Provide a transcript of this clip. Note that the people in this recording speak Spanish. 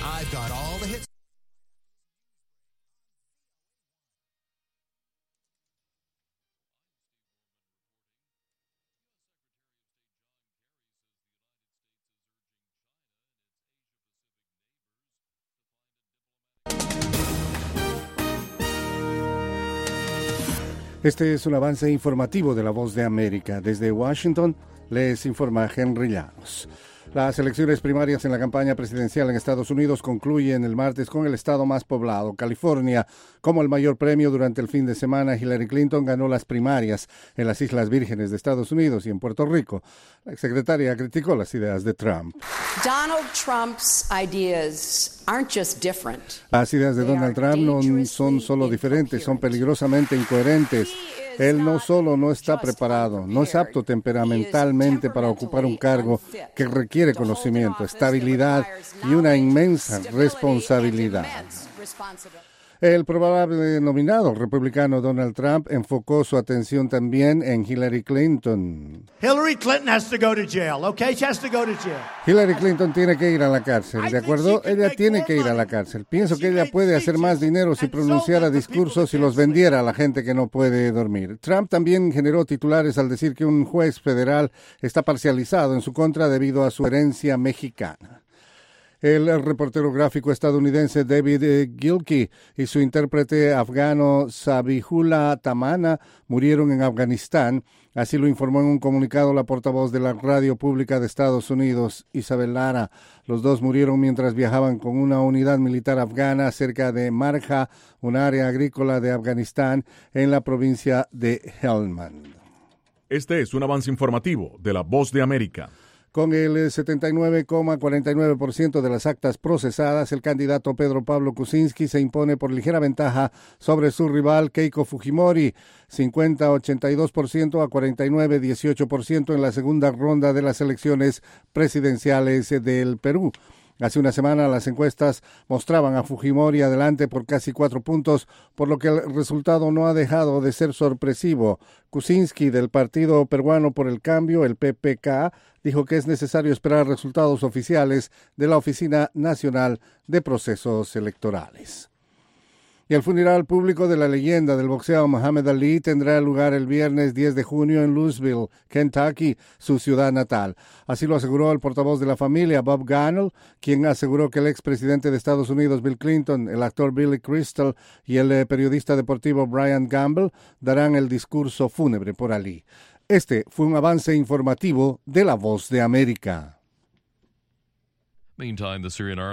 I've got all the hits. Este es un avance informativo de La Voz de América. Desde Washington les informa Henry Llanos. Las elecciones primarias en la campaña presidencial en Estados Unidos concluyen el martes con el estado más poblado, California. Como el mayor premio durante el fin de semana, Hillary Clinton ganó las primarias en las Islas Vírgenes de Estados Unidos y en Puerto Rico. La exsecretaria criticó las ideas de Trump. Donald Trump's ideas aren't just different. Las ideas de Donald Trump no son solo diferentes, son peligrosamente incoherentes. Él no solo no está preparado, no es apto temperamentalmente para ocupar un cargo que requiere conocimiento, estabilidad y una inmensa responsabilidad. El probable nominado republicano Donald Trump enfocó su atención también en Hillary Clinton. Hillary Clinton has to go to jail, okay? She has to go to jail. Hillary Clinton tiene que ir a la cárcel, ¿de acuerdo? Ella tiene que ir a la cárcel. Pienso que ella puede hacer más dinero si pronunciara discursos y los vendiera a la gente que no puede dormir. Trump también generó titulares al decir que un juez federal está parcializado en su contra debido a su herencia mexicana. El reportero gráfico estadounidense David Gilkey y su intérprete afgano Zabihullah Tamana murieron en Afganistán. Así lo informó en un comunicado la portavoz de la radio pública de Estados Unidos, Isabel Lara. Los dos murieron mientras viajaban con una unidad militar afgana cerca de Marja, un área agrícola de Afganistán, en la provincia de Helmand. Este es un avance informativo de La Voz de América. Con el 79,49% de las actas procesadas, el candidato Pedro Pablo Kuczynski se impone por ligera ventaja sobre su rival Keiko Fujimori, 50,82% a 49,18% en la segunda ronda de las elecciones presidenciales del Perú. Hace una semana las encuestas mostraban a Fujimori adelante por casi 4 puntos, por lo que el resultado no ha dejado de ser sorpresivo. Kuczynski, del Partido Peruano por el Cambio, el PPK, dijo que es necesario esperar resultados oficiales de la Oficina Nacional de Procesos Electorales. Y el funeral público de la leyenda del boxeo Muhammad Ali tendrá lugar el viernes 10 de junio en Louisville, Kentucky, su ciudad natal. Así lo aseguró el portavoz de la familia, Bob Gannell, quien aseguró que el expresidente de Estados Unidos, Bill Clinton, el actor Billy Crystal y el periodista deportivo Brian Gamble darán el discurso fúnebre por Ali. Este fue un avance informativo de La Voz de América. Meantime, the Syrian